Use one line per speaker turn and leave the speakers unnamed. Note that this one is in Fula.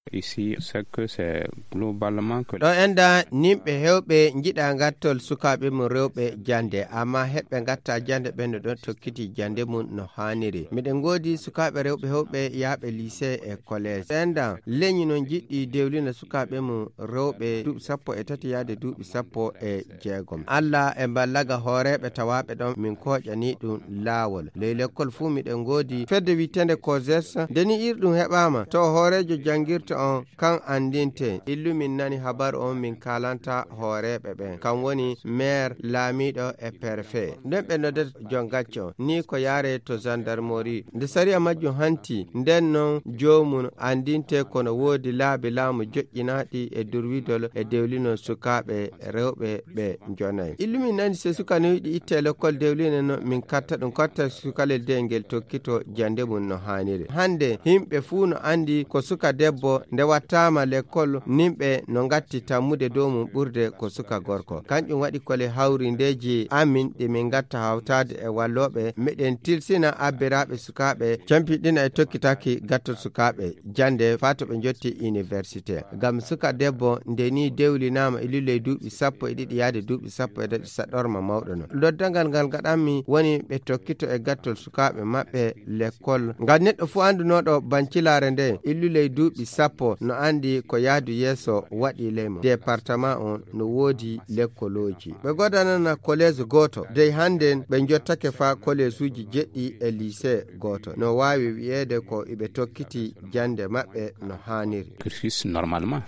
Ici, c'est que c'est globalement que...
ɗo enda nimɓe hewɓe jiɗa gattol sukaɓe mum rewɓe jande, amma heɓɓe gatta jande ɓenne ɗon tokkiti jande mum no hanniri. miɗen godi sukaɓe rewɓe hewɓe yaaɓe lycée e collège. enda leñi non jiɗɗi dewlina sukaɓe mum rewɓe duuɓi 13 yaade duuɓi 16. Allah e ballaga hooreɓe tawaɓe ɗon min koƴani ɗum laawol. ley l'école fuu miɗen godi fedde wittende COSES. deni irɗum heɓama to hoorejo jangirta on kan andinte illu min nani habaru on min kalanta hooreɓe ɓen kan woni maire, laamiɗo e préfet. nden ɓe noddata jon gacco ni ko yaare to gendarmerie nde sariya majjum hanti. nden non jomum andinte kono woodi laabi laamu joƴƴinaɗi e durwidol e dewlino sukaɓe rewɓe ɓe jonayi. illu min nani se sukano yiɗi itte l'école dewline no min katta ɗum kotta sukalel de ngel tokkito jande mum no hanniri. hande himɓe fuu no andi ko suka debbo nde wattama l'école nimɓe no gatti tammude dow mum ɓurde ko suka gorko. kanƴum waɗi kole hawrindeji amin ɗi min gatta hawtade e walloɓe meɗen tilsina abbiraɓe sukaɓe campiɗina e tokkitaki gattol sukaɓe jande fato ɓe jotti université. gam suka debbo ndeni dewlinama ililey duuɓi 12 yaade duuɓi 14 saɗorma mawɗo no. loddagal ngal gaɗanmi woni ɓe tokkito e gattol sukaɓe maɓɓe l'école ngam neɗɗo fu andunoɗo bancilare nde illuley duuɓi 10 no andi ko yaadu yeeso waɗi leymo. département on no woodi lekkoloji. ɓe godanana collège goto dey handen ɓe jottake fa collège uji jeɗɗi e lycée goto. no wawi wi'ede ko iɓe tokkiti jande maɓɓe no hanniri.
Cursus normalement.